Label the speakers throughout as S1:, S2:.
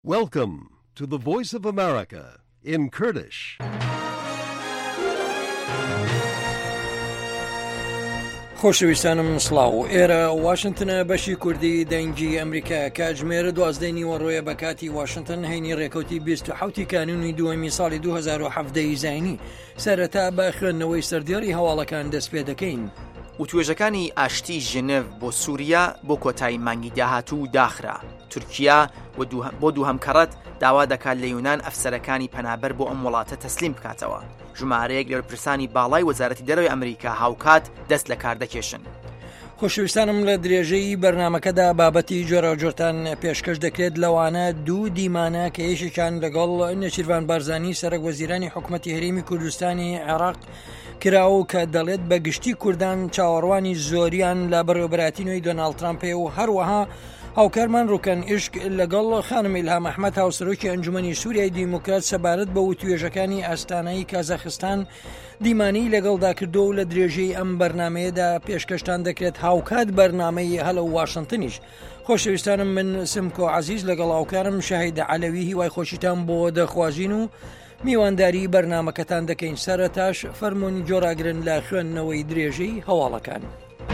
S1: Welcome to the Voice of America in Kurdish.
S2: خۆشەویستانم سڵاو ئێرە واشنگتنە بەشی کوردی دەنگی ئەمریکا کاتژمێرە 12 وەڕۆیە بە کاتی واشنگتن هەینی ڕێکەوتی 27 کانونی دووەمی ساڵی 2017 زاینی سەرەتا بە خوێندنەوەی سەردێڕی هەواڵەکان دەست پێ دەکەین.
S3: وتوێژەکانی ئاشتی ژنێڤ بۆ سووریا بۆ کۆتایی مانگی داهاتوو داخرا. تورکیا بۆ دووهەمکەڕەت داوا دەکات لە یونان ئەفسەرەکانی پەنابەر بۆ ئەم وڵاتە تەسلیم بکاتەوە. ژمارەیەک لە پرسانی باڵای وەزارەتی دەرەوەی ئەمریکا هاوکات دەست لە کار دەکێشن.
S2: خۆشەویستانم لە درێژەی بەرنامەکەدا بابەتی جۆرەجۆرتان پێشکەش دەکرێت لەوانە دوو دیمانە کە یەکێکیان لەگەڵ نەچیروان بارزانی سەرۆک وەزیرانی حکوومەتی هەرێمی کوردستانی عێراق کراوە کە دەڵێت بە گشتی کوردان چاوەڕوانی زۆریان لە بەڕێوەبەراتینەوەی دۆناڵد ترامپێ و هەروەها هاوکارمان ڕوکەن ئیشک لەگەڵ خانم ئیلهام ئەحمەد هاوسەرۆکی ئەنجومەنی سووریای دیموکرات سەبارەت بە وتوێژەکانی ئاستانایی کازاخستان دیمانی لەگەڵدا کردو و لە درێژەی ئەم بەرنمەیەدا پێشکەشتان دەکرێت هاوکات بەرنامەی هەلە واشنگتنیش. خۆشەویستانم من سمکۆ عەزیز لەگەڵ هاوکارم شاهیدە عەلەوی هیوای خۆشیتان بۆ دەخوازین و میوانداری بەرنامەکەتان دەکەین. سەرەتاش فەرمۆنی جۆراگرن لە خوێندنەوەی درێژەی هەواڵەکان.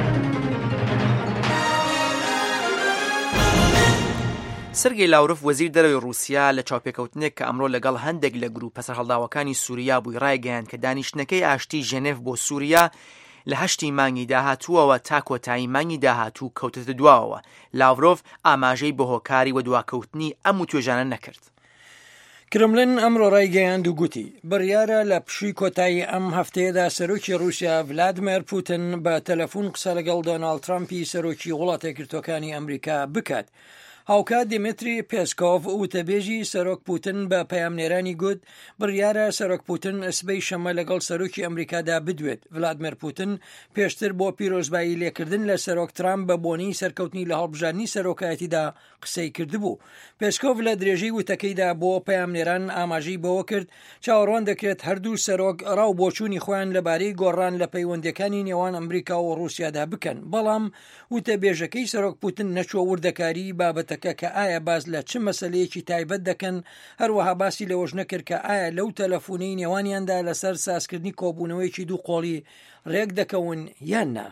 S3: سەرگێی لاورۆف وەزیر دەرەوەی رووسیا لە چاوپێکەوتنێک کە ئەمڕۆ لەگەڵ هەندێک لە گروپە سەرهەڵداوەکانی سووریا بووی ڕایگەیاند کە دانیشتنەکەی ئاشتی ژنێڤ بۆ سووریا لە 8 مانگی داهاتووەوە تا کۆتایی مانگی داهاتوو کەوتتە دواوەوە. لاورۆف ئاماژەی بە هۆکاری و دواکەوتنی ئەم وتوێژانە نەکرد.
S2: کرملن ئەمڕۆ ڕایگەیاند و گوتی بڕیارە لە پشووی کۆتایی ئەم هەفتەیەدا سەرۆکی رووسیا ڤلادیمیر پوتین بە تەلەفۆن قسە لەگەڵ دۆناڵد ترامپی سەرۆکی وڵاتە یەکگرتووەکانی ئەمریکا بکات. هاوکات دیمیتری پێسکۆڤ وتەبێژی سەرۆک پوتین بە پەیامنێرانی گوت بڕیارە سەرۆک پوتین سبەی شەمە لەگەڵ سەرۆکی ئەمریکادا بدوێت. ڤلادیمیر پوتین پێشتر بۆ پیرۆزبایی لێکردن لە سەرۆک ترامپ بە بۆنی سەرکەوتنی لە هەڵبژاردننی سەرۆکایەتیدا قسەی کردبوو. پێسکۆڤ لە درێژەی وتەکەیدا بۆ پەیامنێران ئاماژەی بەوە کرد چاوەڕوان دەکرێت هەردوو سەرۆک ڕاو بۆچوونی خۆیان لەبارەی گۆڕان لە پەیوەندەکانی نێوان ئەمریکا و رووسیادا بکەن. بەڵام وتەبێژەکەی سەرۆک پوتین نەچوە وردەکاری بابەتەکە کە ئایا باز لە چ مەسەلەیەکی تایبەت دەکەن. هەروەها باسی لەوەش نەکرد کە ئایا لەو تەلەفۆنەی نێوانیاندا لەسەر سازکردنی کۆبوونەوەیکی دوو قۆڵی ڕێک دەکەون یان نا.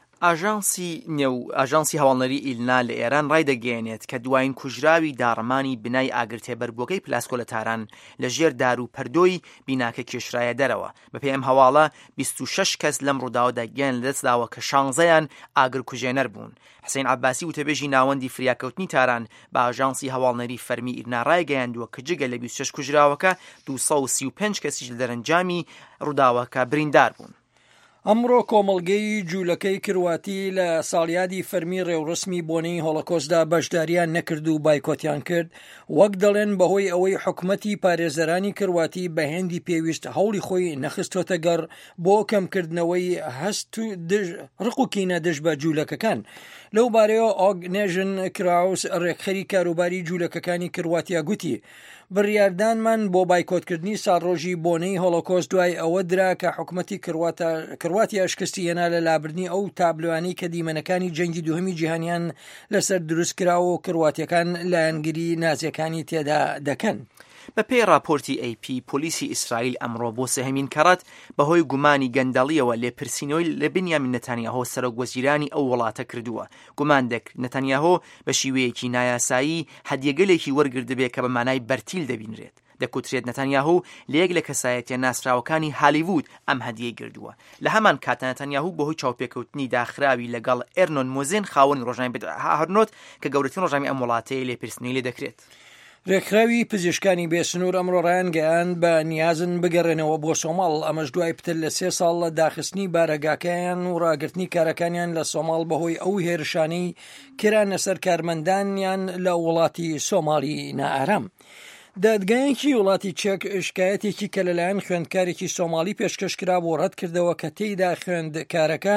S3: ئاژانسی هەواڵنەری ئیلنا لە ئێران ڕایدەگەیەنێت کە دوایین کوژراوی داڕمانی بنای ئاگرتێبەربووەکەی پلاسکۆلەتاران لە ژێر دار و پەردۆی بیناکە کێشرایە دەرەوە. بەپێی ئەم هەواڵە 26 کەس لەم ڕووداوەدا گیان لەدەستداوە کە 16یان ئاگرکوژێنەر بوون. حسین عەباسی وتەبێژی ناوەندی فریاکەوتنی تاران بە ئاژانسی هەواڵنەری فەرمی ئیرنا ڕایگەیاندووە کە جگە لە 26 کوژراوەکە 235 کەسیش لە دەرەنجامی ڕووداوەکە بریندار بوون.
S2: ئەمڕۆ کۆمەڵگەی جوولەکەی کرواتی لە ساڵیادی فەرمی ڕێوڕسمی بۆنەی هۆڵۆکۆستدا بەشداریان نەکرد و بایکۆتیان کرد. وەک دەڵێن بەهۆی ئەوەی حکومەتی پارێزەرانی کرواتی بە هێندی پێویست هەوڵی خۆی نەخستۆتە گەڕ بۆ کەمکردنەوەی هەست و ڕق و کینە دژ بە جوولەکەکان. لەو بارەیەوە ئۆگنێژن کراوس ڕێکخەری کاروباری جوولەکەکانی کرواتیا گوتی بڕیاردانمان بۆ بایکۆتکردنی ساڵڕۆژی بۆنەی هۆڵۆکۆست دوای ئەوە درا کە حکومەتی کرواتیا شکستی هێنا لە لابردنی ئەو تابلوانی کە دیمەنەکانی جەنگی دووهەمی جیهانیان لەسەر دروست کراوە و کرواتیەکان لایەنگری نازیەکانی تێدا دەکەن.
S3: بە پێی راپۆرتی AP پۆلیسی ئیسرائیل ئەمڕۆ بۆ سێهەمین کەڕەت بەهۆی گومانی گەندەڵیەوە لێپرسینەوەی لە بنیامین نەتانیاهۆ سەرۆک وەزیرانی ئەو وڵاتە کردووە. گومان دەکرد نەتانیاهۆ بە شیوەیەکی نایاسایی هەدیەگەلێکی وەرگردبێ کە بە مانای بەرتیل دەبینرێت. دەکوترێت نەتانیاهۆ لە یەک لە کەسایەتیە ناسراوەکانی هالیوود ئەم هەدیەی گردووە. لە هەمان کاتە نەتانیاهۆ بەهۆی چاوپێکەوتنی داخراوی لەگەڵ ئێرنۆن مۆزین خاوەنی ڕۆژنامەی هەرنۆت کە گەورەترین ڕۆژنامەی ئەم وڵاتەیە لێپرسینەی لێ دەکرێت.
S2: ڕێکخراوی پزیشکانی بێسنوور ئەمڕۆ ڕایانگەیان بە نیازن بگەڕێنەوە بۆ سۆماڵ. ئەمەش دوای پتر لە 3 ساڵ لە داخستنی بارەگاکەیان و ڕاگررتنی کارەکانیان لە سۆماڵ بەهۆی ئەو هێرشانەی کرانە سەر کارمەندانیان لە وڵاتی سۆماڵی نائارام. دادگایەکی وڵاتی چێک شکایەتێکی کە لەلایەن خوێندکارێکی سۆماڵی پێشکەشکرا بۆ ڕەت کردەوە کە تێیدا خوێندکارەکە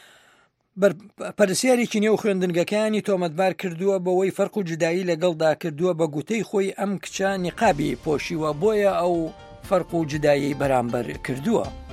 S2: پەرسیارێکی نێو خوێندنگەکانی تۆمەتبار کردووە بەوەی فەرق و جدایی لەگەڵدا کردووە بە گوتەی خۆی ئەم کچە نیقابی پۆشیوە بۆیە ئەو فەرق و جدایی بەرامبەر کردووە.